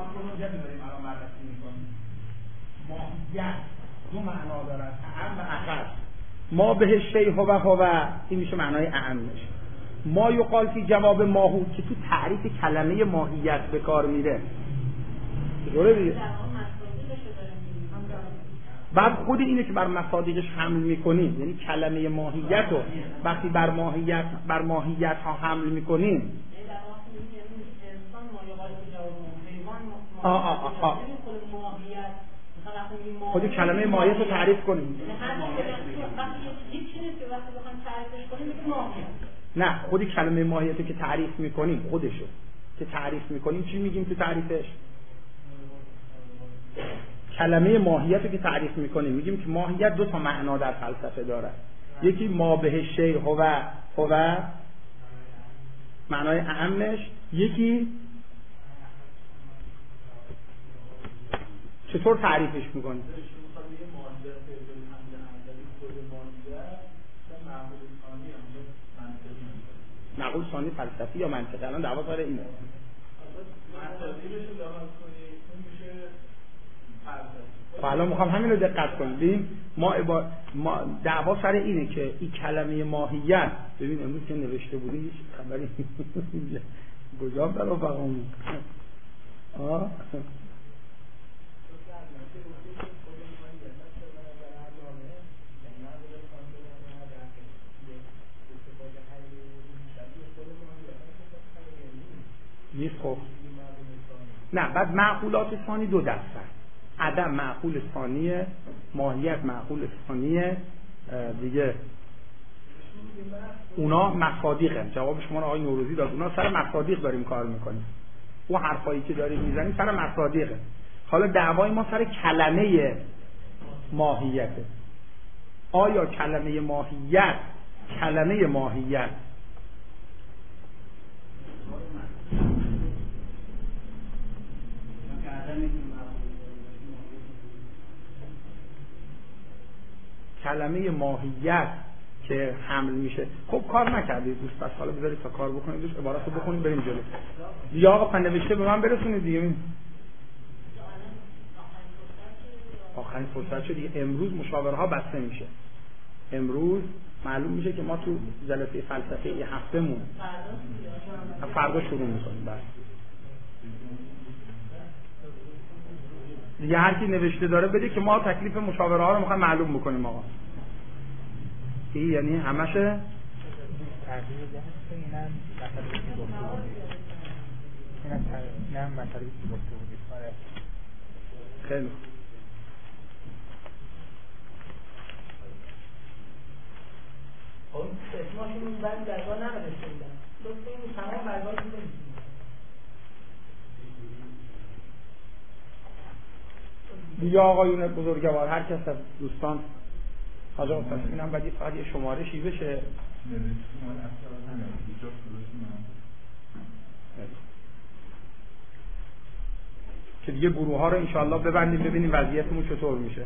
تاپولوژی داریم الان بررسی می‌کنیم. ماهیت دو معنا دارد، اعم و اخص. ما به شیء هو این میشه معنای اعمش. ما یقال فی جواب ماهو که تو تعریف کلمه ماهیت به کار میره. چطوره دیگه؟ بعد خود اینه که بر مصادیقش حمل میکنیم، یعنی کلمه ماهیت رو وقتی بر ماهیت ها حمل میکنیم خود کلمه ماهیت رو تعریف کنیم. نه، خود کلمه ماهیت رو که تعریف میکنیم، خودشو که تعریف میکنیم چی میگیم تو تعریفش؟ کلمه ماهیت رو که تعریف میکنیم میگیم که ماهیت دو تا معنا در فلسفه داره. یکی ما به شیء هو معنای اعمش، یکی چطور تعریفش میکنیم؟ معقول ثانی فلسفی یا منطقی؟ الان دعوا سر اینه. حالا میخوام همین رو دقت کنیم. ما دعوا سر اینه که این کلمه ماهیت، ببین امروز که نوشته بودی هیچ خبری گذام در افقمون نیست. خب نه، بعد معقولات ثانی دو دسته، عدم معقول ثانیه، ماهیت معقول ثانیه دیگه. اونا مصادیقه. جواب شما رو آقای نوروزی داد، اونا سر مصادیق داریم کار میکنیم. اون حرفایی که داریم میزنیم سر مصادیقه. حالا دعوای ما سر کلمه ماهیته. آیا کلمه ماهیت کلمه ماهیت که حمل میشه؟ خب کار نکردید دوست، پس حالا بذارید تا کار بکنید، دوست عبارت رو بخونید بریم جلو. یا آقا نوشته به من برسونید دیگه. آخرین فرصت شد دیگه. امروز مشاوره ها بسته میشه. امروز معلوم میشه که ما تو جلسه فلسفه یه هفتهمون فردا شروع میکنیم. بس دیگه هر کی نوشته داره بده که ما تکلیف مشاوره ها رو میخوایم معلوم بکنیم. آقا این یعنی همشه خیلی اسماشون بعد درگاه ننوشته بودن، لطفا این تمام برگاه رو بنویسید. دیگه آقایون بزرگوار، هر کس از دوستان حاضر اینم بعد فقط یه شمارشی بشه که دیگه گروه ها رو انشاءالله ببندیم ببینیم وضعیتمون چطور میشه.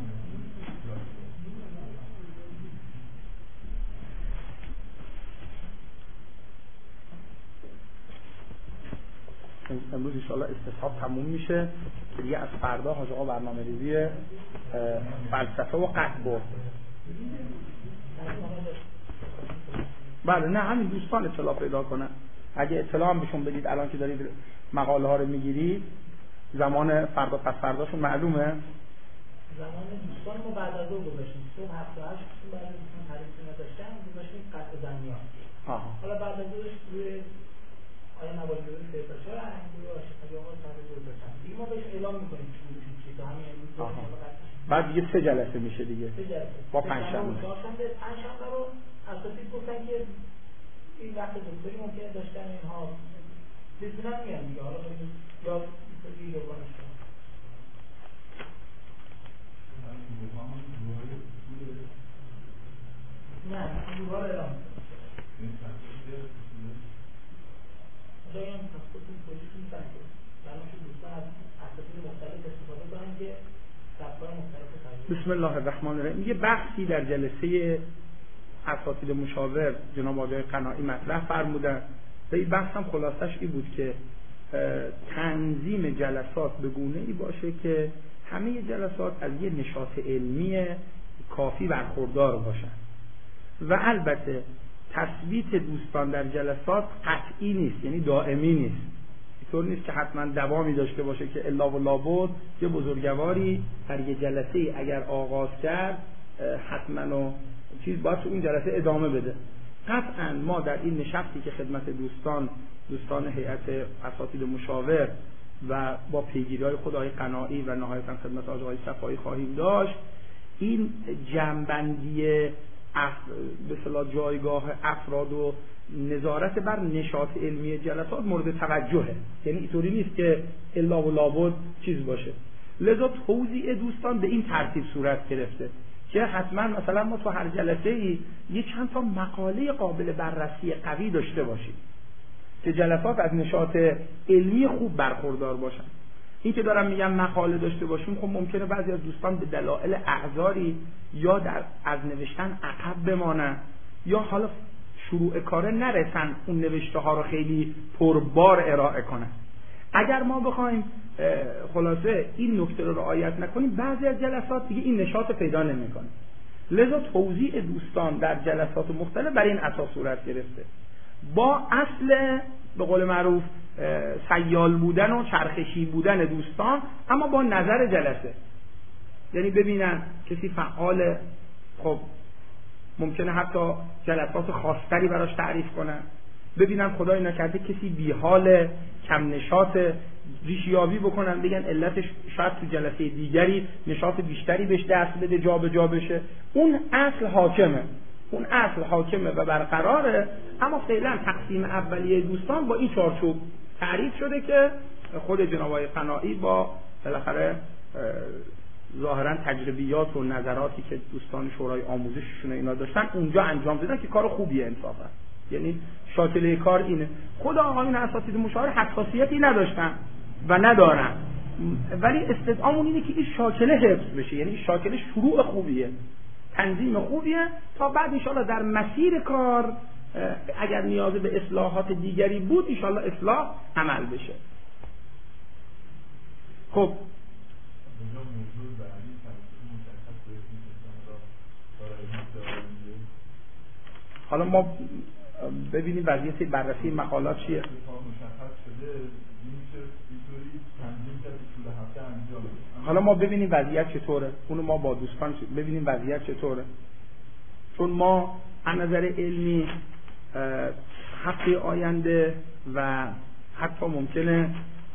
امروز انشاءالله استصحاب تموم میشه که دیگه از فردا حاج آقا برنامه ریزی فلسفه و قطع برد. بله نه، همین دوستان اطلاع پیدا کنن. اگه اطلاع هم بهشون بدید الان که دارید مقاله ها رو میگیرید، زمان فردا پس فرداشون معلومه؟ زمان دوستان ما بعد از اون گذاشتیم، صبح 7 تا 8 بعد از دوستان تعریف نداشتن گذاشتیم قطع زمینیات. حالا بعد از اونش روی آیا نوازگیری فیلترشار انگوی آشفتگی آقا تعریف گذاشتن دیگه ما بهش اعلام میکنیم چی تا همین امروز. بعد دیگه 3 جلسه میشه دیگه. 3 جلسه با پنجشنبه. پنجشنبه رو اساسی گفتن که این وقت دکتری ممکنه داشتن اینها بزنن میان دیگه. حالا یا دیگه دوبارش نه گروه رو اعلام جاییم تفکرتون پوزیشون کنید برنامه دوستان از اساسین مختلف استفاده کنن که سبکای مختلف تجربه. بسم الله الرحمن الرحیم. یه بحثی در جلسه اساتید مشاور جناب آقای قناعی مطرح فرمودن و این بحث هم خلاصش این بود که تنظیم جلسات به گونه‌ای باشه که همه جلسات از یه نشاط علمی کافی برخوردار باشن و البته تثبیت دوستان در جلسات قطعی نیست، یعنی دائمی نیست. اینطور نیست که حتما دوامی داشته باشه که الا و لابد یه بزرگواری در یه جلسه اگر آغاز کرد حتما و چیز باید تو این جلسه ادامه بده. قطعا ما در این نشستی که خدمت دوستان هیئت اساتید مشاور و با پیگیری‌های خود آقای قناعی و نهایتاً خدمت آقای صفایی خواهیم داشت، این جمع‌بندی به اصطلاح جایگاه افراد و نظارت بر نشاط علمی جلسات مورد توجهه، یعنی اینطوری نیست که الا و لابد چیز باشه. لذا توزیع دوستان به این ترتیب صورت گرفته که حتما مثلا ما تو هر جلسه‌ای یه چند تا مقاله قابل بررسی قوی داشته باشیم که جلسات از نشاط علمی خوب برخوردار باشن. این که دارم میگم مقاله داشته باشیم، خب ممکنه بعضی از دوستان به دلایل اعذاری یا از نوشتن عقب بمانن یا حالا شروع کاره نرسن اون نوشته ها رو خیلی پربار ارائه کنن. اگر ما بخوایم خلاصه این نکته رو رعایت نکنیم، بعضی از جلسات دیگه این نشاط پیدا نمیکنه. لذا توزیع دوستان در جلسات مختلف برای این اساس صورت گرفته، با اصل به قول معروف سیال بودن و چرخشی بودن دوستان، اما با نظر جلسه. یعنی ببینن کسی فعال، خب ممکنه حتی جلسات خاصتری براش تعریف کنن. ببینن خدای نکرده کسی بیحال، کم نشاط، ریشیابی بکنن، بگن علتش شاید تو جلسه دیگری نشاط بیشتری بهش دست بده، جا به جا بشه. اون اصل حاکمه و برقراره. اما فعلا تقسیم اولیه دوستان با این چارچوب تعریف شده که خود جناب آقای قناعی با بالاخره ظاهرا تجربیات و نظراتی که دوستان شورای آموزششون اینا داشتن اونجا انجام دادن که کار خوبیه انصافا. یعنی شاکله کار اینه. خود آقایون اساتید مشاور حساسیتی نداشتن و ندارن، ولی استدعامون اینه که این شاکله حفظ بشه. یعنی شاکله شروع خوبیه، تنظیم خوبیه، تا بعد انشاءالله در مسیر کار اگر نیاز به اصلاحات دیگری بود انشاءالله اصلاح عمل بشه. خب حالا ما ببینیم وضعیت بررسی مقالات چیه. حالا ما ببینیم وضعیت چطوره، اونو ما با دوستان ببینیم وضعیت چطوره. چون ما از نظر علمی هفته آینده و حتی ممکنه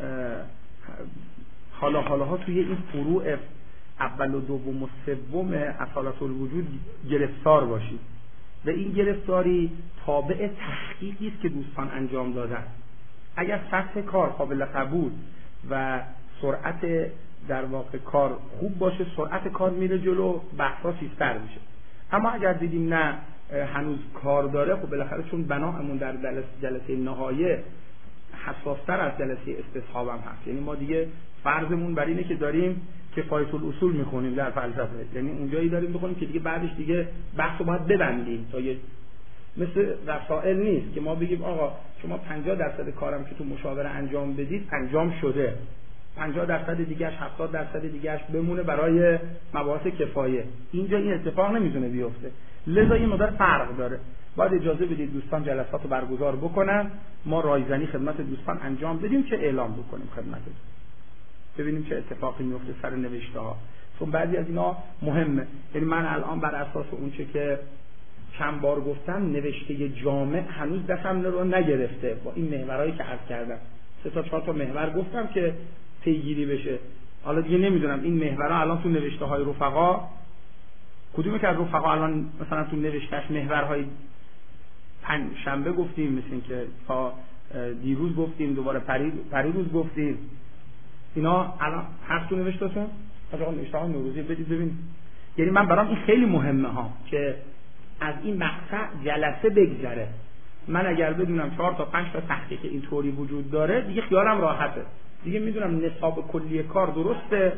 حالا توی این فروع اول و دوم و سوم اصالت الوجود گرفتار باشید و این گرفتاری تابع تحقیقی است که دوستان انجام دادن. اگر سطح کار قابل قبول و سرعت در واقع کار خوب باشه، سرعت کار میره جلو، بحثا سیستر میشه. اما اگر دیدیم نه هنوز کار داره، خب بالاخره چون بنامون در جلسه نهایه حساستر از جلسه استصحاب هم هست. یعنی ما دیگه فرضمون بر اینه که داریم کفایت الاصول میخونیم در فلسفه، یعنی اونجایی داریم بخونیم که دیگه بعدش دیگه بحثو باید ببندیم تا یه مثل رسائل نیست که ما بگیم آقا شما 50% کارم که تو مشاوره انجام بدید انجام شده، 50% دیگه‌اش 70% دیگه‌اش بمونه برای مباحث کفایه. اینجا این اتفاق نمیتونه بیفته. لذا این مقدار فرق داره. باید اجازه بدید دوستان جلسات رو برگزار بکنن، ما رایزنی خدمت دوستان انجام بدیم که اعلام بکنیم خدمتتون، ببینیم چه اتفاقی میفته سر نوشته ها. چون بعضی از اینا مهمه. یعنی من الان بر اساس اون چه که چند بار گفتم نوشته جامع هنوز دستم رو نگرفته با این محورایی که عرض کردم. 3-4 تا محور گفتم که پیگیری بشه. حالا دیگه نمیدونم این محورها الان تو نوشته های رفقا کدومی که از رفقا الان مثلا تو نوشتهش محورهای شنبه گفتیم، مثل این که تا دیروز گفتیم، دوباره پریروز گفتیم، اینا الان هست تو نوشته‌تون؟ آقا نوشته ها نوروزی بدید ببین. یعنی من برام این خیلی مهمه ها که از این مقطع جلسه بگذره. من اگر بدونم 4 تا 5 تا تحقیق اینطوری وجود داره دیگه خیالم راحته، دیگه میدونم نصاب کلی کار درسته.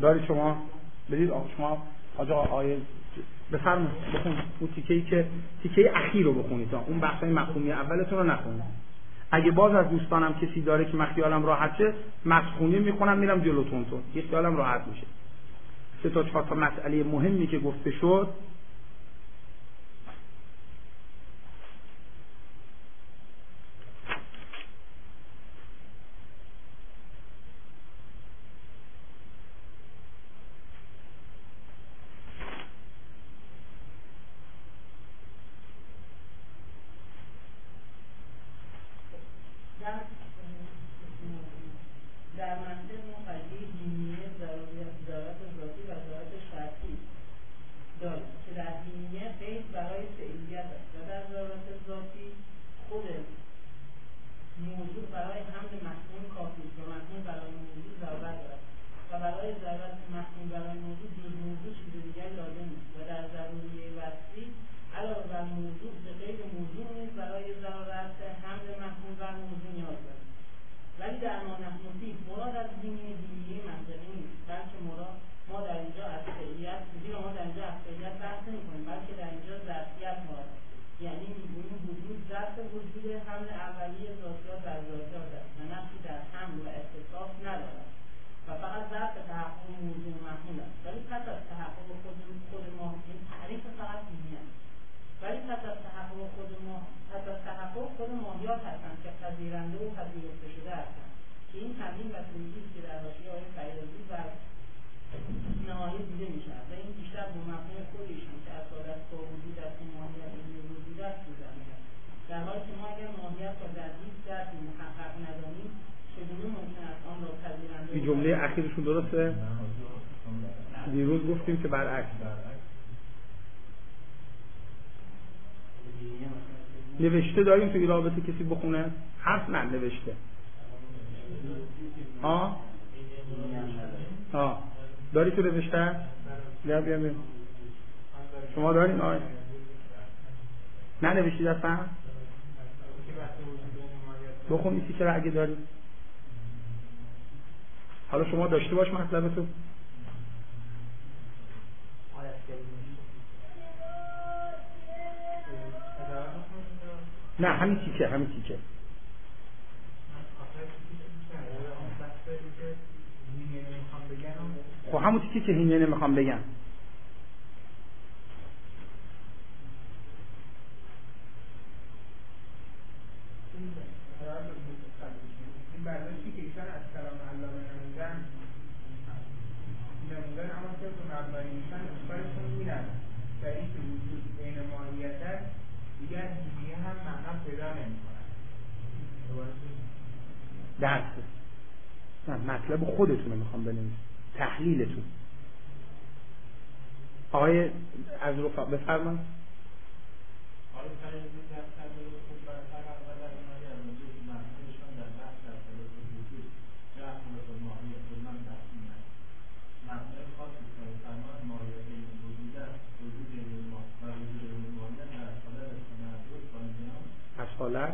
دارید شما بدید شما حاج آیه بفرمایید بخونید اون تیکه اخیر رو بخونید، اون بخشای مفهومی اولتون رو نخونید. اگه باز از دوستانم کسی داره که من خیالم راحت شه مفهومی میخونم میرم جلوتون یه خیالم راحت میشه. 3 تا 4 تا مسئله مهمی که گفته شد جمله اخیرشون درسته؟ دیروز گفتیم که برعکس. نوشته داریم توی رابطه کسی بخونه؟ حرف نه نوشته. داری تو نوشته؟ بیا شما داریم آقای؟ نه نوشتید اصلا؟ بخونی که اگه داری. حالا شما داشته باش مطلبتو. نه همین تیکه خب همون تیکه که هینه نمیخوام بگم. برداشتی که ایشان از کلام علامه نمودن اما طبق مبنای ایشان اشکالشون میرن در این که وجود بین ماهیت است دیگر دیگه هم معنا پیدا نمی‌کنن. درسته نه مطلب خودتون رو میخوام بنویسم، تحلیلتون. آقای از رفا بفرمایید. اصالت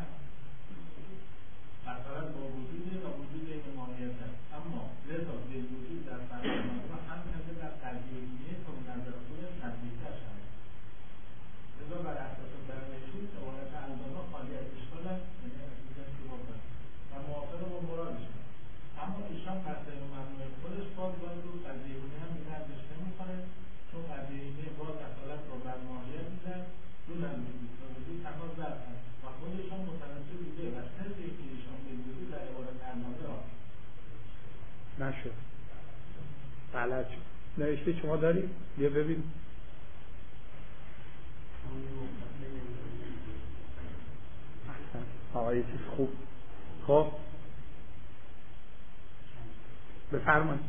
با وجود و وجود این ماهیت است، اما لذا به وجود در فرمان ما هم نظر در ترجیحیه تا نظر خود تنظیم‌تر شده. لذا بر اساس برنشون عبارت علامه خالی از اشکال است، یعنی از اینجا که بکنم و موافق با مرادش است. اما ایشان پسته و مبنای خودش باز رو ترجیحیه هم این ارزش نمی‌کنه، چون ترجیحیه باز اصالت رو بر ماهیت می‌زن دون از وجود تماس ظرف است و خودشان متناسب بوده و سر یکیشان به وجود در عبارت علامه را نشد غلط شد. نوشته شما دارید؟ بیا ببین. آقا یه چیز خوب. خب بفرمایید.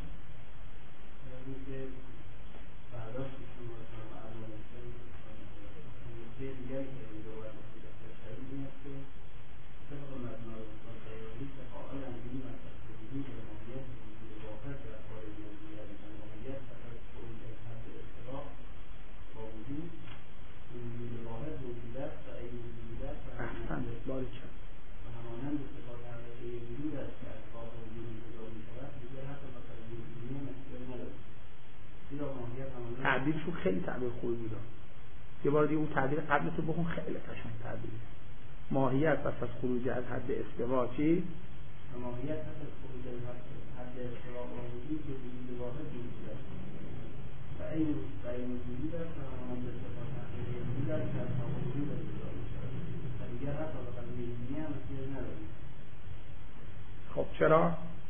تعبیرشون خیلی تعبیر خوبی بود. یه بار دیگه اون تعبیر قبل تو بخون، خیلی قشنگ تعبیر. ماهیت پس از خروج از حد استوا چی؟ ماهیت پس از خروج از حد استوا با وجود به وجود واحد وجود است. و این وجود است و همان به صفات حقیقی وجود است که از همان وجود استوا می‌شود. و دیگر حتی به قضیه دینی هم احتیاج نداریم. خب چرا؟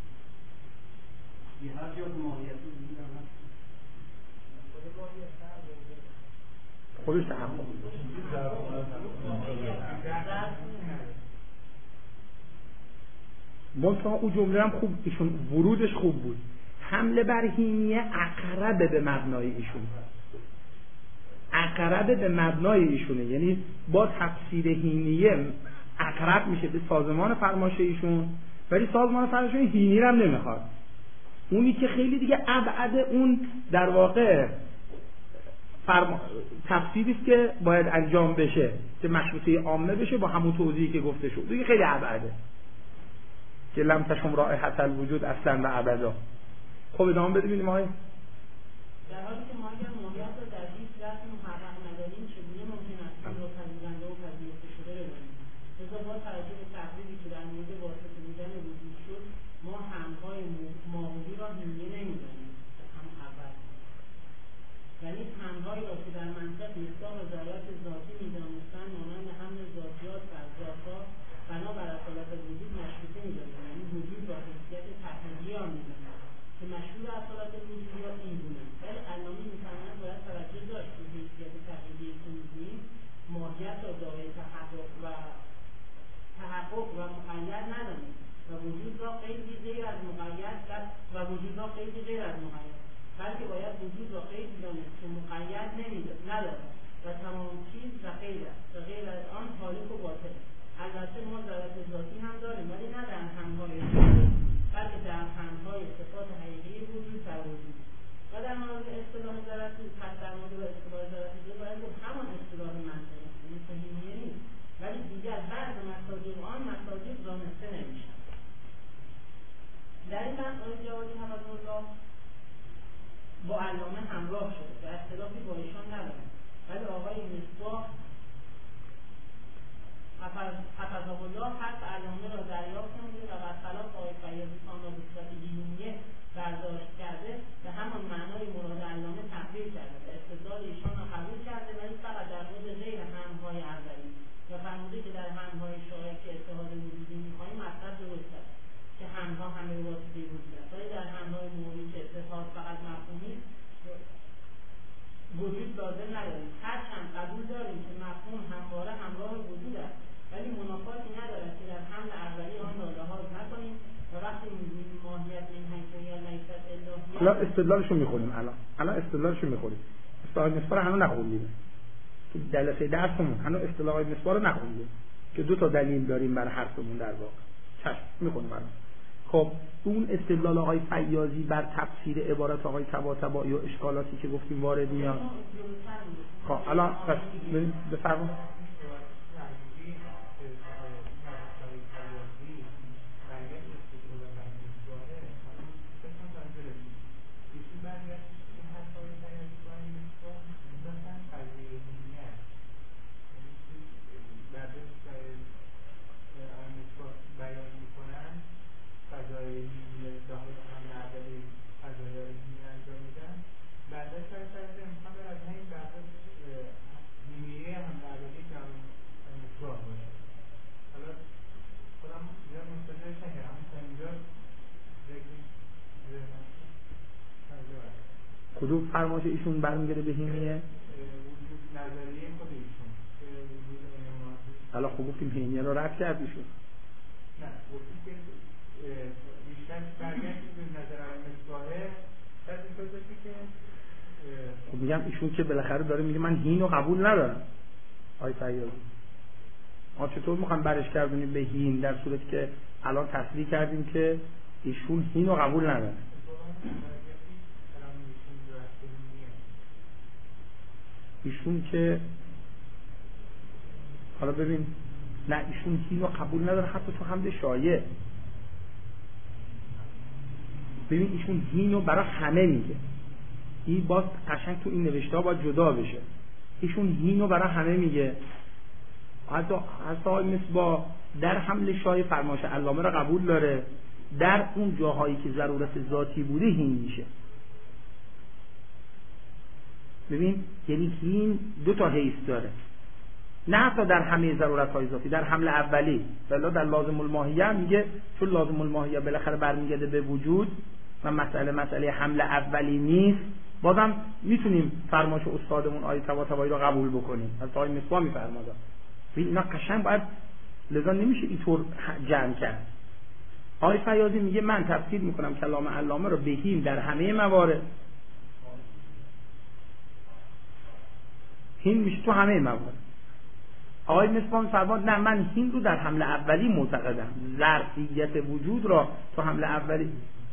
یه هر جا که ماهیت وجود هم هست. خودش تحقق منطقه اون جمله هم خوب، ایشون ورودش خوب بود. حمله بر هینیه اقرب به مبنای ایشون، اقرب به مبنای ایشونه، یعنی با تفسیر هینیه اقرب میشه به سازمان فرمایش ایشون، ولی سازمان فرمایش هینی رو هم نمیخواد. اونی که خیلی دیگه ابعد اون در واقع تفسیری است که باید انجام بشه که مشروطه عامه بشه با همون توضیحی که گفته شد، دیگه خیلی ابعده که لم تشم رائحة الوجود اصلا و ابدا. خب ادامه ببینیم آقای در حالی که ما اگر ماهیت را در هیچ رسم محقق نداریم چگونه ممکن است این را پذیرنده و پذیرفته شده بدانیم؟ لذا با توجه به تقریری که در مورد واسطه بودن وجود شد، ما همهای ماهوی را هینیه نمیدانیم. هم اول یعنی همهایی را که در منطق مصداق ذرات ذاتی میدانستند مانند حمل ذاتیات بر ذاتها بنا بر اصالت وجود مشروطه میدانیم، یعنی وجود را حیثیت تحلیلی آن میدانیم که مشروط اصالت وجودی را این گونه. ولی علامه میفرماید باید توجه داشت که حیثیت تحلیلی که میگوییم ماهیت را دارای تحقق و مقید ندانیم و وجود را قیدی غیر از مقید بلکه باید وجود را قید دانست که مقید ندارد و تمام چیز و غیر است و غیر از آن خالق و باطل. البته ما ذرات ذاتی هم داریم ولی نه در همهای وجود بلکه در همهای صفات حقیقی وجود در وجود. و در مورد اصطلاح ذراتی پس در مورد اصطلاح ذراتی باید گفت همان اصطلاح منطقی است، یعنی فهمیه نیست، ولی دیگر بعض مساجد آن مساجد دانسته نمیشن. در این بحث آقای جوادی حفظه‌الله با علامه همراه شده و اختلافی با ایشان ندارد، ولی آقای مصباح حفظه‌الله حرف علامه را دریافت نموده و برخلاف آقای فیاضی آن را به صورت دینیه برداشت کرده به همان معنای مراد علامه تحریف کرده و استدلال ایشان را قبول کرده، ولی فقط در مورد غیر همهای اولی و فرموده که در همهای شایع که اتحاد وجودی می‌خواهیم مطلب درست است که همها همه واسطه وجود است، ولی در همهای موری که اتحاد فقط مفهومی وجود لازم نداریم. هرچند قبول داریم که مفهوم همواره همراه وجود است، ولی منافاتی ندارد که در حمل اولی آن را لحاظ نکنیم و وقتی می‌گوییم ماهیت من حیث هی لیست الهیه. الان استدلالشو می‌خونیم. الان استدلالشو می‌خونیم. اصطلاح مصباح هنوز نخوندیم. تو جلسه درسمون هنوز اصطلاح مصباح رو نخوندیم که دو تا دلیل داریم برای حرفمون در واقع. چشم می‌خونیم الان. خب اون استدلال آقای فیاضی بر تفسیر عبارت آقای طباطبایی و اشکالاتی که گفتیم وارد میاد. خب الان پس بفرمایید. کدوم فرمایش ایشون برمیگره به هینیه؟ نظریه خود ایشون که وجود اینما حالا خب گفتیم هینیه رو رد کرد ایشون. نه گفتیم که بیشتر برگشت به نظر مصباحه بعد اینطور باشی که خب میگم ایشون که بالاخره داره میگه من هین رو قبول ندارم. آی فیاضی ما چطور میخوام برش کردونیم به هین در صورتی که الان تصریح کردیم که ایشون هین رو قبول نداره؟ ایشون که حالا ببین نه ایشون هین رو قبول نداره حتی تو حمد شایع. ببین ایشون هین رو برای همه میگه، این باز قشنگ تو این نوشته ها باید جدا بشه. ایشون هینو برای همه میگه، حتی مصباح در حمل شای فرمایش علامه را قبول داره، در اون جاهایی که ضرورت ذاتی بوده هین میشه. ببین یعنی هین دو تا حیث داره، نه حتی در همه ضرورت‌های ذاتی، در حمل اولی بلا در لازم الماهیه میگه چون لازم الماهیه بالاخره برمیگرده به وجود و مسئله حمل اولی نیست، بازم میتونیم فرمایش استادمون آیه طباطبایی رو قبول بکنیم. از آیه مصباح میفرماده ببین اینا قشنگ باید، لذا نمیشه اینطور جمع کرد. آیه فیاضی میگه من تفسیر میکنم کلام علامه رو به هین در همه موارد، هین میشه تو همه موارد. آقای مصباح فرمود نه من هین رو در حمل اولی معتقدم، ظرفیت وجود را تو حمل اولی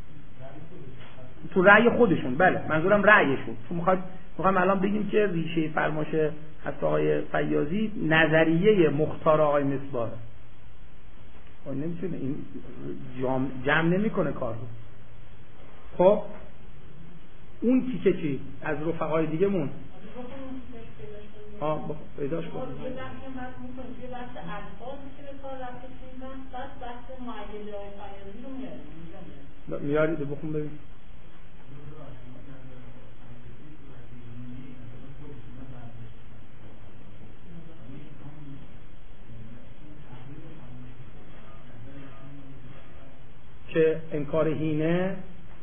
تو رأی خودشون، بله منظورم رأیشون، تو میخوام الان بگیم که ریشه فرمایش حتی آقای فیاضی نظریه مختار آقای مصباح نمیتونه این جمع نمیکنه کار رو. خب اون تیکه چی از رفقای دیگه مون پیداش کن. میارید بخون ببین. که انکار هینه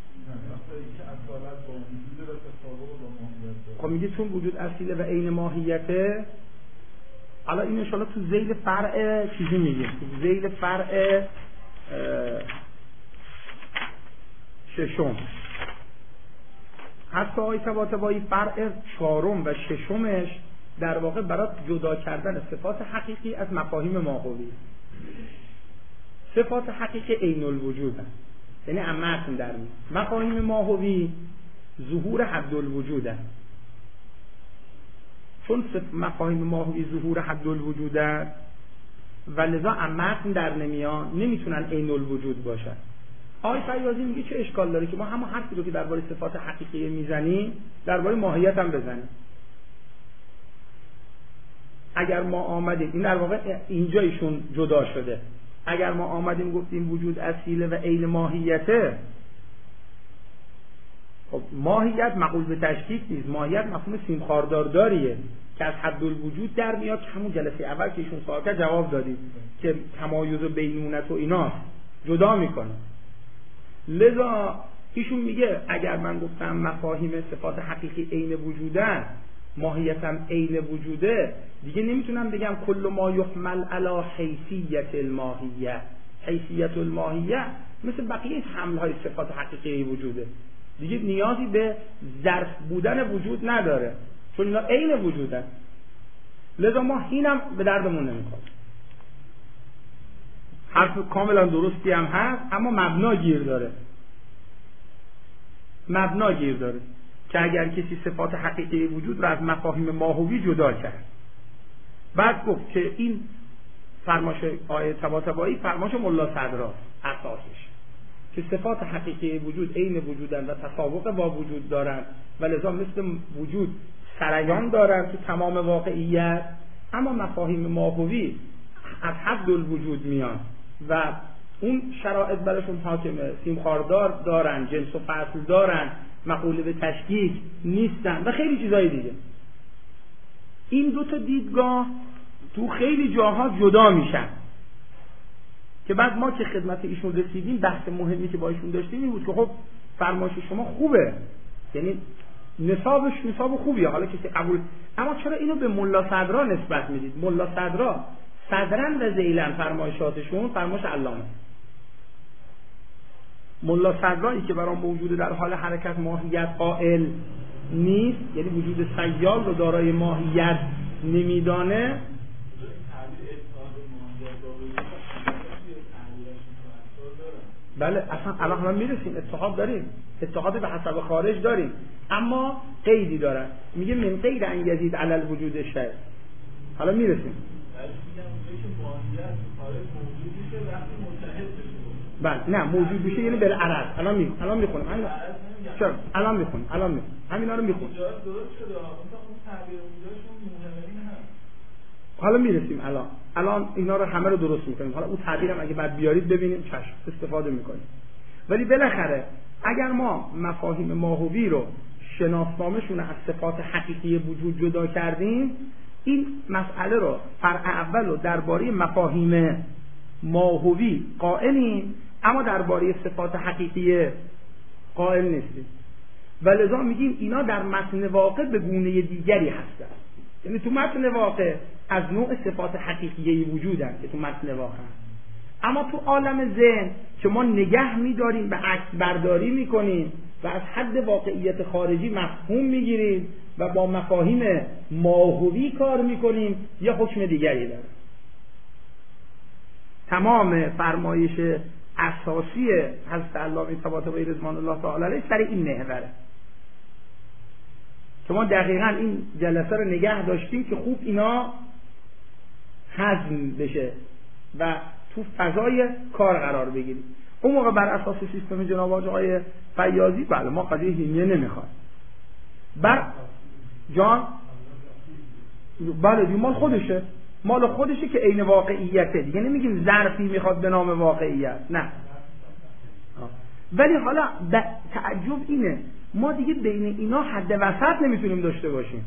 خب میگه چون وجود اصیله و عین ماهیته. حالا این ان شاءالله تو ذیل فرع چیزی میگه، تو ذیل فرع ششم حتی آیه طباطبایی فرع چهارم و ششمش در واقع برای جدا کردن صفات حقیقی از مفاهیم ماهوی. صفات حقیقی عین الوجود هست، یعنی عمتون در می مفاهیم ماهوی ظهور حد الوجود هست. چون مفاهیم ماهوی ظهور حد الوجود هست و لذا عمتون در نمیان، نمیتونن عین الوجود باشن. آقای فیاضی میگه چه اشکال داره که ما همون حرفی رو که درباره صفات حقیقی میزنیم درباره ماهیت هم بزنیم. اگر ما آمدیم، این در واقع اینجا ایشون جدا شده، اگر ما آمدیم گفتیم وجود اصیله و عین ماهیته، خب ماهیت معقول به تشکیک نیست، ماهیت مفهوم سیمخارداریه که از حد الوجود در میاد، که همون جلسه اول که ایشون سوال کرد جواب دادیم که تمایز و بینونت و اینا جدا میکنه. لذا ایشون میگه اگر من گفتم مفاهیم صفات حقیقی عین وجودن، ماهیتم عین وجوده، دیگه نمیتونم بگم کل ما یحمل علی حیثیت الماهیه. حیثیت الماهیه مثل بقیه حملهای صفات حقیقی وجوده، دیگه نیازی به ظرف بودن وجود نداره چون اینا عین وجودن. لذا ما هینم به دردمون نمیخوره. حرف کاملا درستی هم هست اما مبنا گیر داره که اگر کسی صفات حقیقی وجود را از مفاهیم ماهوی جدا کرد، بعد گفت که این فرمایش آیه طباطبایی فرمایش ملا صدراست اساسش، که صفات حقیقی وجود عین وجودن و تساوق با وجود دارن و لذا مثل وجود سریان دارن تو تمام واقعیت، اما مفاهیم ماهوی از حد الوجود میان و اون شرایط براشون حاکمه، سیمخاردار دارن، جنس و فصل دارن، مقوله به تشکیک نیستن و خیلی چیزای دیگه. این دو تا دیدگاه تو خیلی جاها جدا میشن که بعد ما که خدمت ایشون رسیدیم بحث مهمی که با ایشون داشتیم این بود که خب فرمایش شما خوبه، یعنی نصاب خوبیه، حالا کسی قبول، اما چرا اینو به ملا صدرا نسبت میدید؟ ملا صدرا صدرن و ذیلن فرمایشاتشون فرمایش علامه. ملا صدرایی که برام موجود در حال حرکت ماهیت قائل نیست، یعنی وجود سیال رو دارای ماهیت نمیدانه، بله اصلا الان هم میرسیم اتحاد داریم، اتحاد به حسب خارج داریم، اما قیدی دارن، میگه من غیر ان یزید علی الوجود شیء. حالا میرسیم. بله نه موجود بشه یعنی بالعرض، الان میخونم چرا الان میخونیم همینا رو میخونیم درست شده مثلا اون تعبیر اونجاشون مهمه نه. حالا میرسیم الان اینا رو همه رو درست میکنیم. حالا اون تعبیرم اگه بعد بیارید ببینیم چشم استفاده میکنیم. ولی بالاخره اگر ما مفاهیم ماهوی رو شناسنامه‌شون از صفات حقیقی وجود جدا کردیم، این مسئله رو فرع اول رو درباره مفاهیم ماهوی قائلیم، اما درباره صفات حقیقی قائل نیستیم. ولذا میگیم اینا در متن واقع به گونه دیگری هستند. یعنی تو متن واقع از نوع صفات حقیقی وجودن که تو متن واقع هست، اما تو عالم ذهن که ما نگه می‌داریم، به عکس برداری می‌کنیم و از حد واقعیت خارجی مفهوم می‌گیریم و با مفاهیم ماهوی کار می‌کنیم، یه حکم دیگری داره. تمام فرمایش اساسی حضرت علامه طباطبایی رضوان الله تعالی علیه سر این محوره که ما دقیقاً این جلسه رو نگه داشتیم که خوب اینا هضم بشه و تو فضای کار قرار بگیریم. اون موقع بر اساس سیستم جناب آقای فیاضی بله ما قضیه هیمیه نمیخواد. جان بله مال خودشه که عین واقعیته دیگه، نمیگیم ظرفی میخواد به نام واقعیت، نه. ولی حالا تعجب اینه ما دیگه بین اینا حد وسط نمیتونیم داشته باشیم.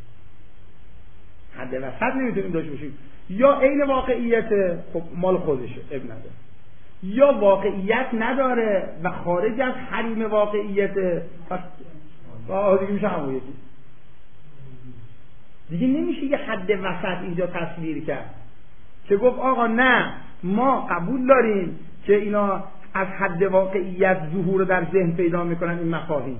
یا عین واقعیت خب مال خودشه اب نداره، یا واقعیت نداره و خارج از حریم واقعیت، پس دیگه میشه همون یکی. دیگه نمیشه یه حد وسط اینجا تصویر کرد که گفت آقا نه ما قبول داریم که اینا از حد واقعیت ظهور در ذهن پیدا میکنن این مفاهیم،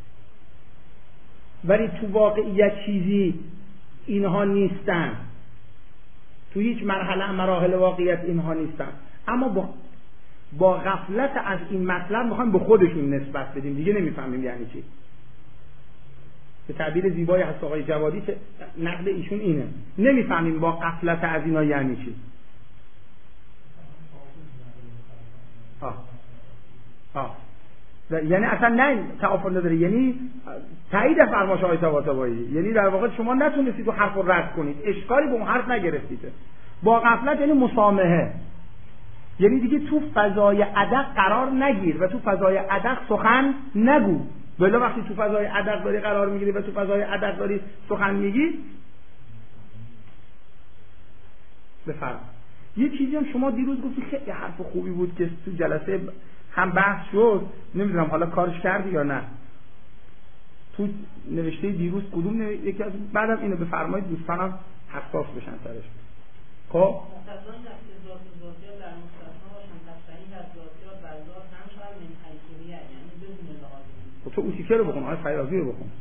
ولی تو واقعیت چیزی اینها نیستن، تو هیچ مراحل واقعیت اینها نیستن، اما با غفلت از این مطلب میخوایم به خودشون نسبت بدیم، دیگه نمیفهمیم یعنی چی. به تعبیر زیبای حضرت آقای جوادی که نقل ایشون اینه، نمیفهمیم با غفلت از اینا یعنی چی. یعنی اصلا نه تعافر نداره، یعنی تایید فرمایش آقای طباطبایی، یعنی در واقع شما نتونستید تو حرف رو رد کنید، اشکالی به اون حرف نگرفتید. با غفلت یعنی مسامحه، یعنی دیگه تو فضای ادق قرار نگیر و تو فضای ادق سخن نگو. ولی وقتی تو فضای ادق داری قرار میگیری و تو فضای ادق داری سخن میگی، بفرمایید. یه چیزی هم شما دیروز گفتی خیلی حرف خوبی بود که تو جلسه هم بحث شد، نمیدونم حالا کارش کردی یا نه. تو نوشته دیروز کدوم یکی از بعدم اینو بفرمایید دوستانم حساس بشن سرش. خب تو اون تیکه رو بخون، آقای فیاضی رو بخون.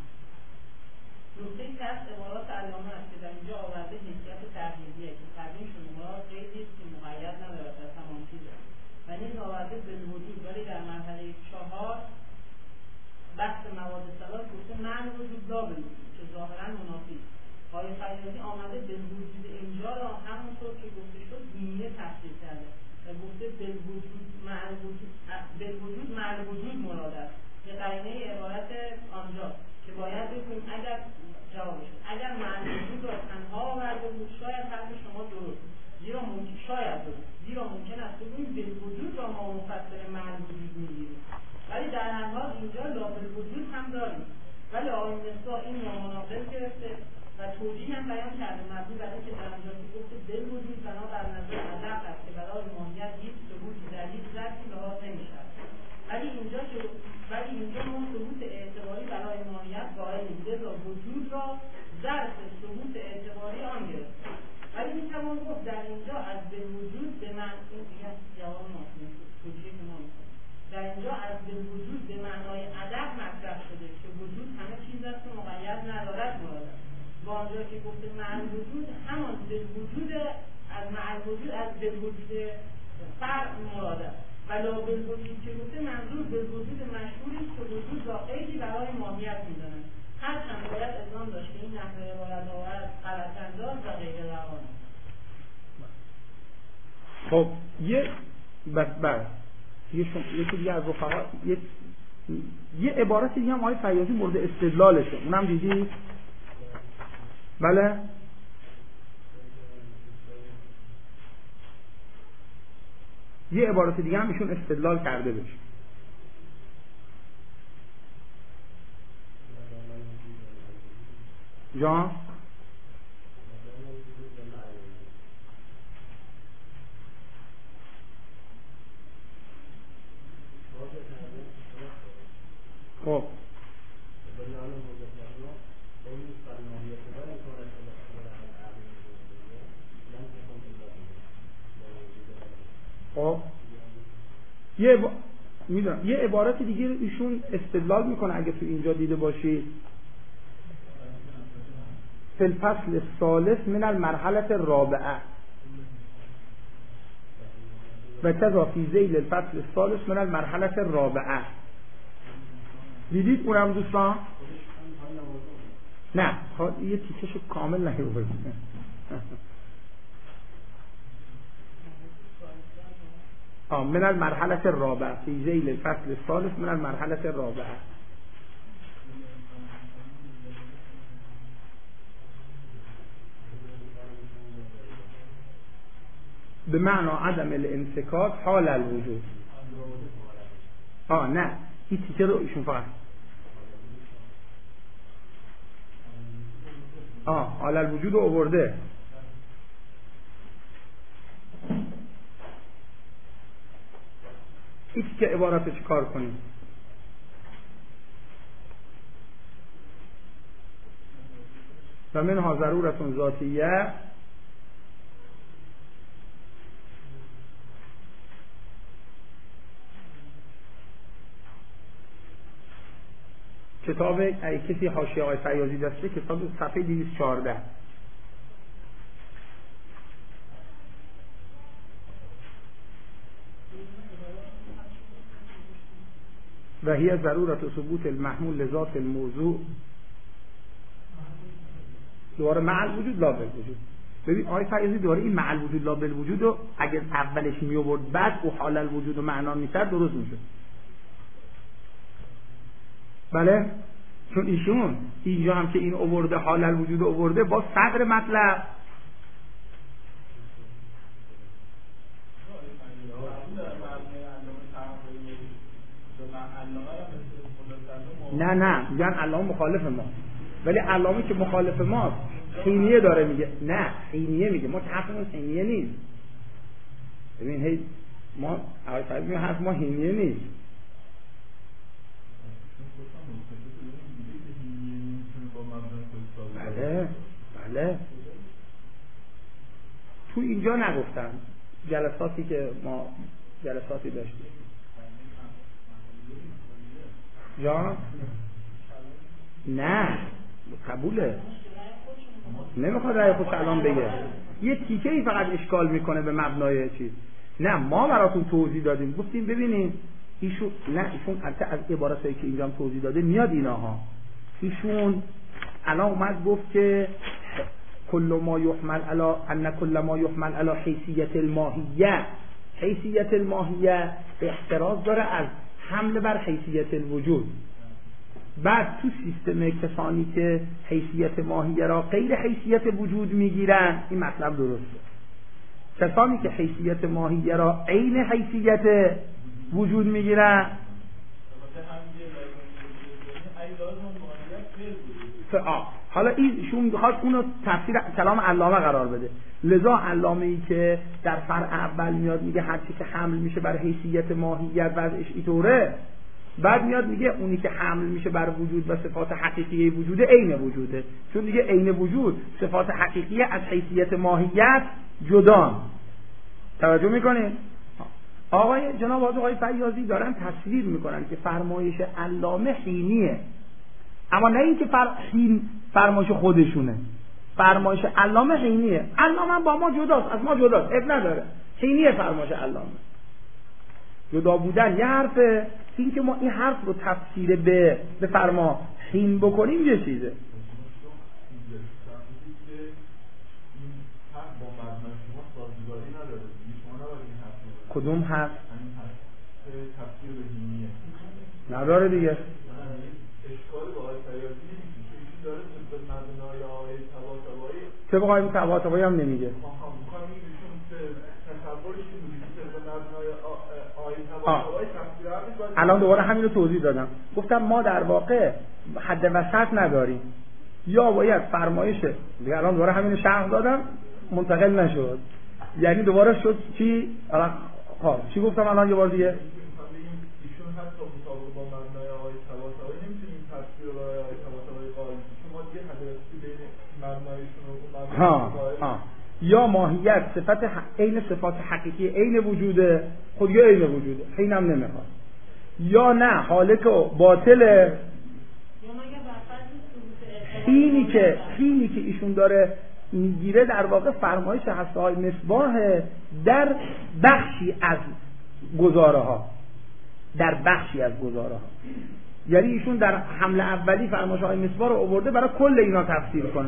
نکته که از عبارات علامه است که در اینجا آورده حیثیت تحلیلیه که تبیین شما قیدی که مقید ندارد در تمام چیزه و نیز آورده بالوجود، ولی در مرحله 4 بحث مواد ثلاث گفته معنی وجود لا بالوجود که ظاهرا منافی. آقای فیاضی آمده بالوجود اینجا را همونطور که گفته شد دینیه تفسیر کرده و گفته بالوجود معنی وجود مراد است که قرینه عبارت آنجا که باید بکنیم اگر جوابش اگر معنی وجود را تنها آورده بود شاید حرف شما درست، زیرا ممکن است بگوییم بالوجود را ما مفسر معنی وجود میگیریم، ولی در هر حال اینجا لا بالوجود هم داریم. ولی آقای مصباح این نامناقض گرفته و توجیه هم بیان کرده مبنی بر اینکه در آنجا که گفته بالوجود بنا بر نظر ادق است که برای ماهیت هیچ ثبوتی در هیچ ظرفی لحاظ نمی‌شود، ولی اینجا ما ثبوت اعتباری برای ماهیت قائلیم، لذا وجود را ظرف ثبوت اعتباری آن گرفت. ولی میتوان گفت در اینجا از بالوجود به معنی این جواب ناخونی توجیه که ما می‌کنیم در اینجا از بالوجود به معنای ادق مطرح شده که وجود همه چیز است که مقید ندارد مراد است. با آنجا که گفته معنی وجود همان بالوجود از معنی وجود از بالوجود فرع مراد است. ولا بالوجود که گفته منظور بالوجود مشهوری است که وجود را قیدی برای ماهیت می‌دانند. هرچند باید اظهام داشت که این نحوه عبارت آورد غلط‌انداز و غیر روان است. خب یکی دیگه از رفقا یه عبارت دیگه هم آقای فیاضی مورد استدلالشه، اونم دیدی؟ بله؟ یه عبارت دیگه هم ایشون استدلال کرده بشه. جان؟ خب خب میدونم یه عبارت دیگه ایشون استدلال میکنه اگه تو اینجا دیده باشی، فی الفصل الثالث من المرحله الرابعه و کذا فی ذیل الفصل الثالث من المرحله الرابعه. دیدید اونم دوستان؟ نه یه تیکشو کامل نهیوردیم. من المرحله الرابعه فی ذیل الفصل الثالث من المرحله الرابعه. به معنی عدم الانفکاک حال الوجود. نه این تیکه رو ایشون فقط حال الوجود رو آورده. این تیکه عبارت رو چیکار کنیم؟ و منها ضرورت ذاتیه کتاب ای کسی حاشیه آقای فیاضی دسته، کتاب صفحه 214. و هی ضرورت ثبوت المحمول لذات الموضوع دوباره مع الوجود لا بالوجود. ببین آقای فیاضی دوباره این مع الوجود لا بالوجود رو اگر اولش می آورد بعد او حال الوجود رو معنا می‌کرد درست میشد. بله، چون ایشون اینجا هم که این آورده حال الوجود آورده با صدر مطلب نه میگن علامه مخالف ما، ولی علامه که مخالف ماست حینیه داره میگه، نه حینیه میگه، ما حرفمون حینیه نیست. ببین هی ما آقای فیاضی حرف ما حینیه نیست. بله تو اینجا نگفتن، جلساتی که ما جلساتی داشتیم جان نه قبوله، نمیخواد رأی خودش الان بگه، یه تیکه ای فقط اشکال میکنه به مبنای چیز. نه ما براتون توضیح دادیم، گفتیم ببینیم ایشون البته از عبارتایی که اینجا هم توضیح داده میاد ایناها. ایشون الان اومد گفت که کل ما یحمل علی ان کل ما یحمل علی حیثیت الماهیه، حیثیت الماهیه احتراز داره از حمل بر حیثیت الوجود. بعد تو سیستم کسانی که حیثیت ماهیه را غیر حیثیت وجود میگیرن این مطلب درسته. کسانی که حیثیت ماهیه را عین حیثیت وجود میگیرن حالا ایشون میخواد اونو تفسیر کلام علامه قرار بده. لذا علامه ای که در فرع اول میاد میگه هر چی که حمل میشه بر حیثیت ماهیت وضعش اینطوره، بعد میاد میگه اونی که حمل میشه بر وجود و صفات حقیقی وجود عین وجوده، چون دیگه عین وجود صفات حقیقی از حیثیت ماهیت جدا. توجه میکنید؟ جناب آقای فیاضی دارن تصویر میکنن که فرمایش علامه حینیه، اما نه اینکه فرمایش خودشونه. فرمایش علامه حینیه، علامه با ما جداست، از ما جداست، اب نداره، حینیه فرمایش علامه. جدا بودن یه حرفه، این که ما این حرف رو تفسیر به فرما حین بکنیم یه چیزه. کدوم حرف؟ نداره دیگه. اشکال با آقای فیاضی نمیشه، داره طبق مبنای آقای طباطبایی. طبق آقای طباطبایی هم نمیگه. الان دوباره همین رو توضیح دادم، گفتم ما در واقع حد وسط نداریم، یا باید فرمایش دیگه. الان دوباره همین رو شرح دادم منتقل نشد، یعنی دوباره شد چی؟ خب چی گفتم الان یه بار دیگه؟ ایشون حتی مطابق با مبنای آقای طباطبایی نمیتونیم تفسیر آقای طباطبایی قائل بشیم، شما دیگه حد وسطی بین مبنایشون و مبنای یا ماهیت صفت عین صفات حقیقی عین وجوده، خود یا عین وجوده، اینم نمیخواد، یا نه حالک و باطله. اینی که ایشون داره میگیره در واقع فرمایش هسته‌های مصباح در بخشی از گزاره ها، یعنی ایشون در حمله اولی فرمایش های مصباح رو آورده برای کل اینا تفسیر کنه.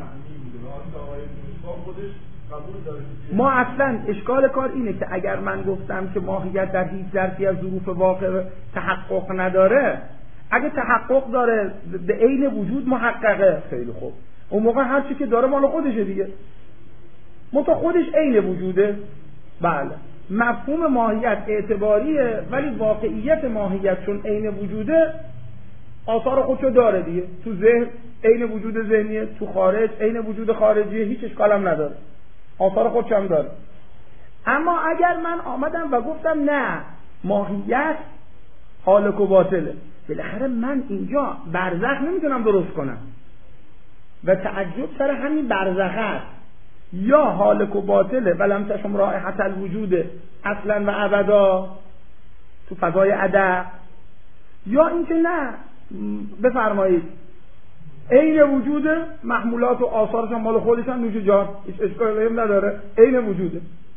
ما اصلا اشکال کار اینه که اگر من گفتم که ماهیت در هیچ ظرفی از ظروف واقع تحقق نداره، اگه تحقق داره به عین وجود محققه، خیلی خوب، اون موقع هر چی که داره مال خودشه دیگه، منتها خودش عین وجوده. بله، مفهوم ماهیت اعتباریه، ولی واقعیت ماهیت چون عین وجوده آثار خودشو داره دیگه. تو ذهن عین وجود ذهنیه، تو خارج عین وجود خارجیه، هیچ اشکال هم نداره، آثار خودش هم داره. اما اگر من آمدم و گفتم نه ماهیت حالک و باطله، بالاخره من اینجا برزخ نمیتونم درست کنم و تعجب سر همین برزخ است. یا حالک و باطله ولم تشم رائحة الوجود اصلا و ابدا تو فضای عدم، یا اینکه نه بفرمایید عین وجوده، محمولات و آثارش هم مال خودش هم نوش جان، هیچ اشکالی هم نداره، عین وجوده.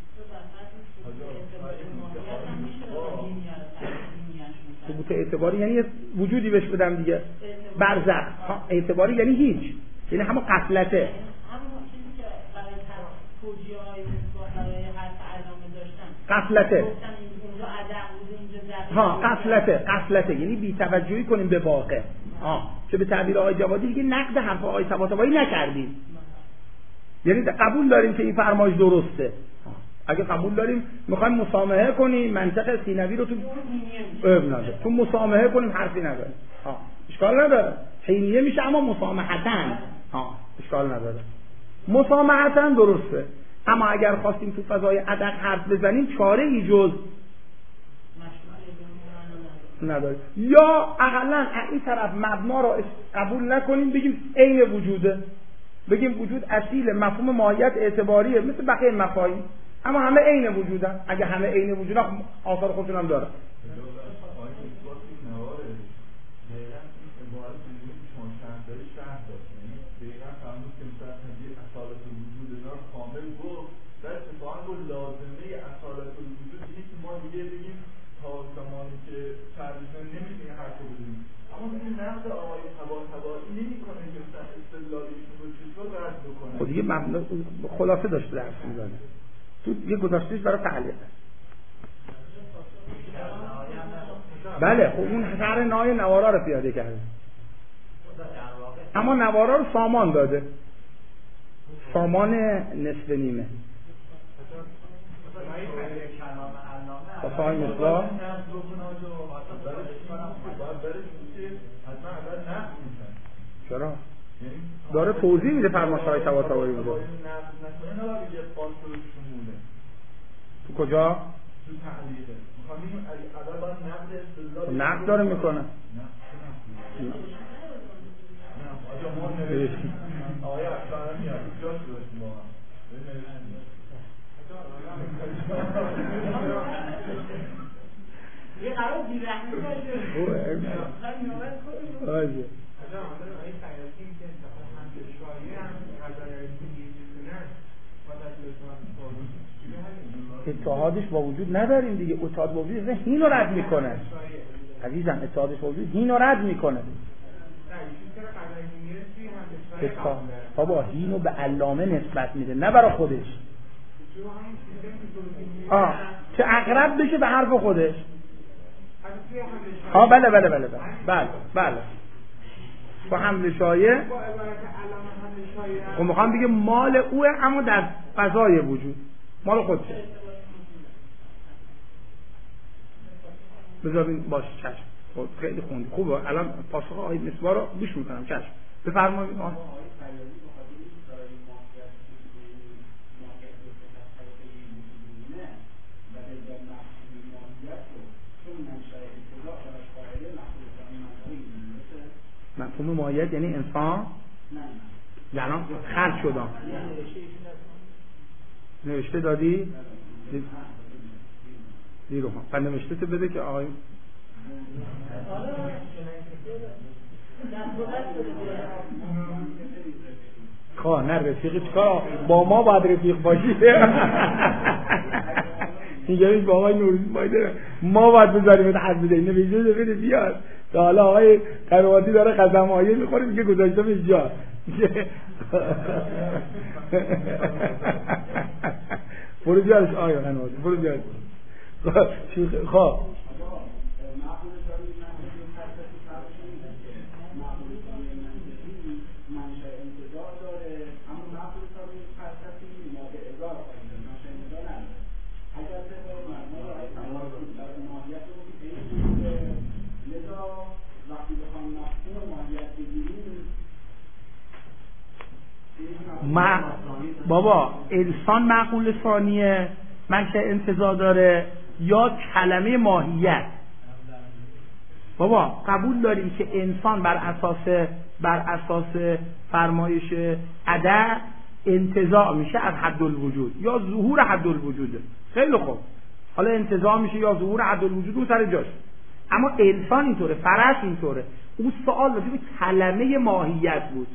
ثبوت اعتباری یعنی وجودی بهش بدم دیگه، برزخ. اعتباری یعنی هیچ، یعنی همون غفلته. غفلته. غفلته یعنی بی‌توجهی کنیم به واقع. چه به تعبیر آقای جوادی دیگه نقد حرف آقای طباطبایی نکردیم، یعنی قبول داریم که این فرمایش درسته. اگه قبول داریم میخوایم مسامحه کنیم، منطق سینوی رو تو مسامحه کنیم، حرفی نداره، اشکال نداره، حینیه میشه اما مسامحتن اشکال نداره، مسامحتن درسته. اما اگر خواستیم تو فضای عدق حرف بزنیم چاره ای جز نداره، یا اقلا این طرف مبنا رو قبول نکنیم، بگیم عین وجوده، بگیم وجود اصیل، مفهوم ماهیت اعتباریه مثل بقیه مفاهیم، اما همه عین وجودن. اگه همه عین وجودن آثار خودشون هم داره. لازمه اصالت الوجود اینه که ما دیگه بگیم تا زمانی که تعریفا نمیتونیم حرف بزنیم، اما این نقد آقای طباطبایی نمیکنه که استدلالشون رو چطور رد بکنه. خب دیگه خلاصه داشته درس میزنه تو یه گذاشتهش برای تعلیق. بله خب اون شرح نای نوارا رو پیاده کرده، اما نوارا رو سامان داده، سامان نصف نیمه خواهی مثلا چرا؟ داره توضیح میده فرمایش‌های طباطبایی بوده. تو کجا؟ تو تعلیقه. نقد داره میکنه. آیا اصلا میاد جاش داشتیم با هم یه قرار بیرحمی باشه. اتحادش با وجود نداریم دیگه، اتحاد با وجود هین رو رد میکنه عزیزم، اتحادش با وجود هین رو رد میکنه. بابا هین رو به علامه نسبت میده نه برای خودش، که اقرب بشه به حرف خودش. بله بله بله بله بله بله با حمل شایع میخوام بگم مال اوه، اما در فضای وجود مال خودشه. بذارین باش چشم. خیلی خوندی خوبه. الان پاسخ آقای مصباح رو گوش میکنم. چشم بفرمایید. مفهوم ماهیت یعنی انسان الان خلق شدم. نوشته دادی؟ دیرو ها نوشته تو بده که آقای خواه نه رفیقی چکار با ما باید رفیق باشی. اینجا با آقای نوروزی بایده ما باید بذاریم حد بده. نوشته بده بیاد تا حالا آقای قنواتی داره قزمایه میخوره میگه گذاشته به جا. برو بیارش آقای قنواتی برو بیارش. خواه بابا انسان معقول ثانیه منشأ انتزاع داره یا کلمه ماهیت؟ بابا قبول داریم که انسان بر اساس فرمایش عدد انتزاع میشه از حدالوجود یا ظهور حدالوجود. خیلی خوب، حالا انتزاع میشه یا ظهور حدالوجود اون سر جاش، اما انسان اینطوره، فرش اینطوره. اون سوال راجع به کلمه ماهیت بود.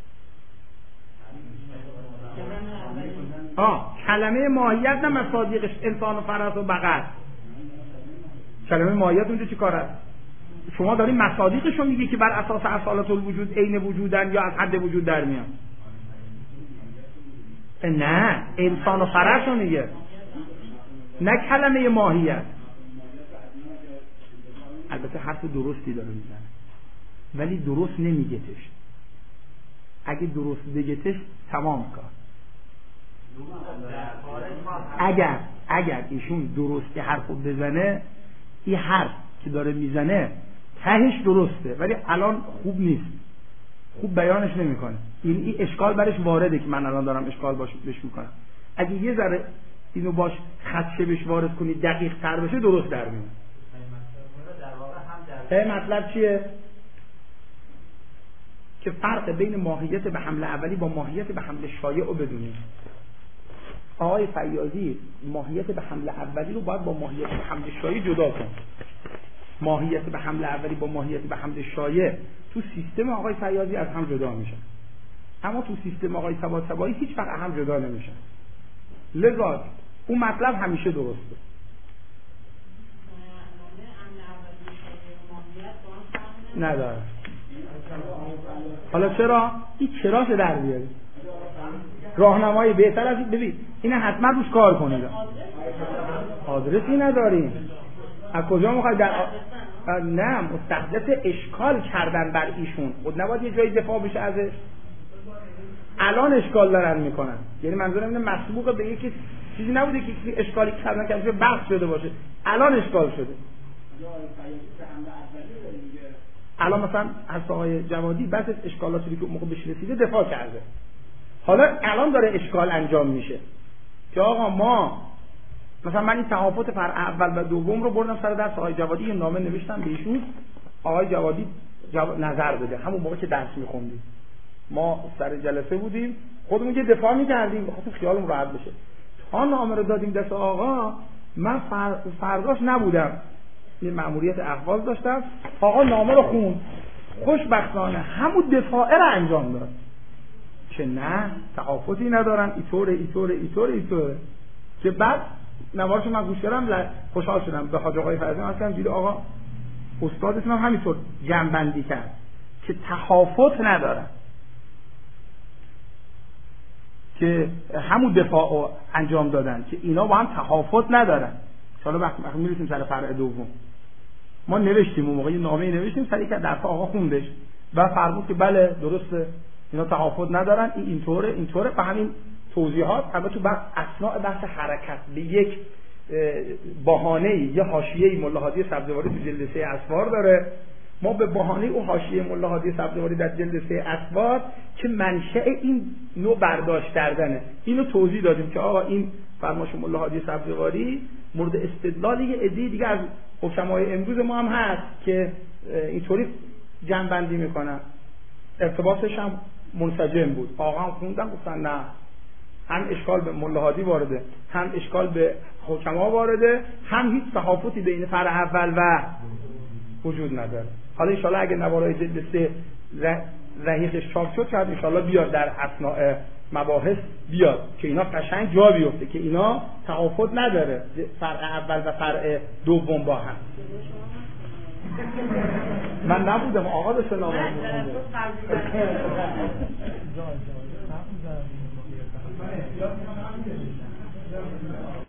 کلمه ماهیت نه مصادیقش انسان و فرس و بقر. کلمه ماهیت اونجا چی کار است؟ شما دارین مصادیقشو میگی که بر اساس اصالت الوجود عین وجودن یا از حد وجود در میان. نه انسان و فرس رو میگه، نه کلمه ماهیت. البته حرف درستی داره میزنه ولی درست نمیگتش. اگه درست بگتش تمام کار. اگر ایشون درست حرفو بزنه، این حرف که داره میزنه تهش درسته ولی الان خوب نیست، خوب بیانش نمیکنه. این اشکال برش وارده که من الان دارم اشکال بهش میکنم. اگه یه ذره اینو باش خدشه بهش وارد کنی دقیق تر بشه درست در میاد. مطلب چیه؟ که فرق بین ماهیت به حمل اولی با ماهیت به حمل شایع رو بدونیم. آقای فیاضی ماهیت به حمل اولی رو باید با ماهیت به حمل شایع جدا کن. ماهیت به حمل اولی با ماهیت به حمل شایع تو سیستم آقای فیاضی از هم جدا میشن، اما تو سیستم آقای طباطبایی هیچ وقت هم جدا نمیشن. لذا اون مطلب همیشه درسته. نداره. حالا چرا؟ این چراش در بیاری راهنمایی بهتر از این. ببین اینه حتما روش کار کنید. آدرسی نداریم. از کجا میخواید نه مستحدث اشکال کردن بر ایشون، خود نباید یه جایی دفاع بشه ازش. الان اشکال دارن میکنن، یعنی منظورم اینه مسبوق به یکی چیزی نبوده که اشکالی کردن که بحث شده باشه، الان اشکال شده. الان مثلا از آقای جوادی بعضی از اشکالاتی که اون موقع بهش رسیده دفاع کرده، حالا الان داره اشکال انجام میشه که آقا ما مثلا من این تفاوت فرع اول و دوم رو بردم سر درس آقای جوادی، یه نامه نوشتم به ایشون، آقای جوادی نظر بده. همون موقع که درس میخوندیم ما سر جلسه بودیم، خودمون که دفاع میکردیم بخاطر خیالمون راحت بشه. تا نامه رو دادیم دست آقا، من فرداش نبودم، یه مأموریت احوال داشتم. آقا نامه رو خوند، خوشبختانه همون دفاعه رو انجام داد که نه تفاوتی ندارن، اینطوره که بعد نوارشو من گوش کردم خوشحال شدم. به حاج آقای فرزی گفتم دیدی آقا استادتون هم همینطور جمع‌بندی کرد که تفاوت ندارن، که همون دفاع رو انجام دادن که اینا با هم تفاوت ندارن. حالا وقتی میرسیم سر فرع دوم ما نوشتیم اون موقع یه نامه نوشتیم، سری که درس آقا خوندش و فرمود که بله درسته اینا تفاوت ندارن، اینطوره و همین توضیحات. البته تو اثناء بحث حرکت به یک بهانه‌ای یا حاشیه‌ای ملا هادی سبزواری تو جلد 3 اسوار داره، ما به بهانه اون حاشیه ملا هادی سبزواری در جلد 3 اسوار که منشأ این نوع برداشت کردنه اینو توضیح دادیم که آقا این فرمایش ملا هادی سبزواری مورد استدلال یه عده دیگه از حکمای امروز ما هم هست که اینطوری جمع‌بندی میکنن. ارتباطش هم منسجم بود. آقا هم خوندن گفتن نه، هم اشکال به ملا هادی وارده، هم اشکال به حکما وارده، هم هیچ تفاوتی بین فرع اول و وجود نداره. حالا ان شاءالله اگه نوارای جلد 3 رحیقش چاپ شد شاید ان شاءالله بیاد در اثناء مباحث بیاد که اینا قشنگ جا بیفته که اینا تفاوت نداره فرع اول و فرع دوم با هم. من نبودم، آقا داشت نامه می‌خوند.